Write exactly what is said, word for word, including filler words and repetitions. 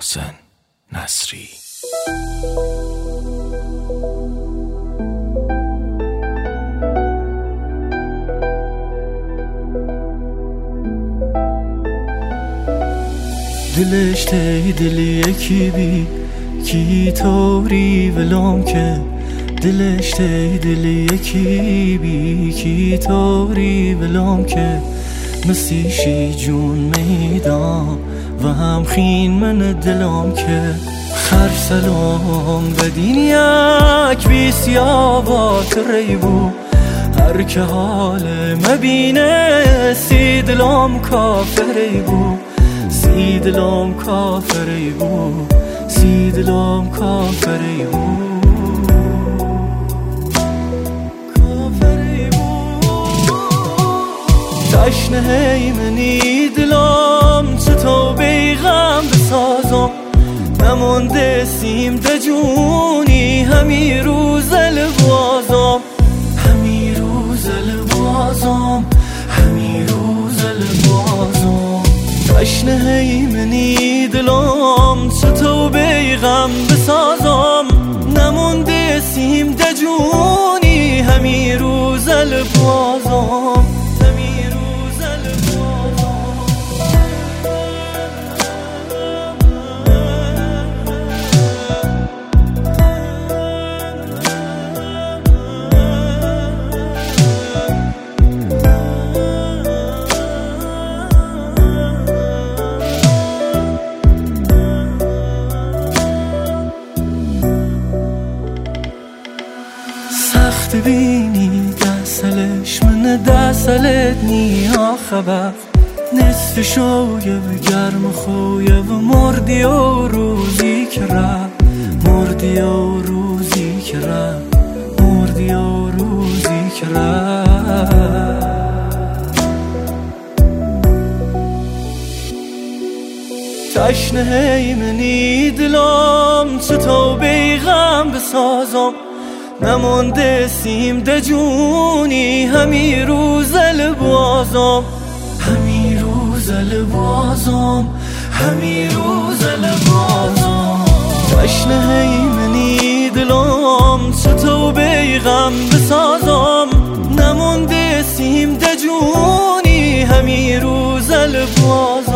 محسن نصری. دلش تی دل یکی بی کی طوری ولام که دلش تی دل یکی بی کی طوری ولام که مسیشی جون میدان و هم خین من دلام که خر سلام بدین یک بی سیاوات ریبو هر که حال مبینه سی دلام کافری بو سی دلام کافری بو سی دلام کافری بو کافری بو تشنه منی دلام چطور بیغم بسازم نمونده سیم دجونی همی روز لبازم همی روز لبازم همی روز لبازم تشنه منی دلم چطور بیغم بسازم نمونده سیم دجونی همی روز لبازم همی روز لبازم سخت بینی دستلش من دستلت نیا خبر نصف شویه و گرم خویه و مردی و روزی که رفت مردی و روزی که رفت مردی و روزی که رفت تشنه منی دلم چطور بیغم بسازم نمونده سیم دجونی همی روز لبازم همی روز لبازم همی روز لبازم تشنه منی دلم چطور بیغم بسازم نمونده سیم دجونی همی روز لبازم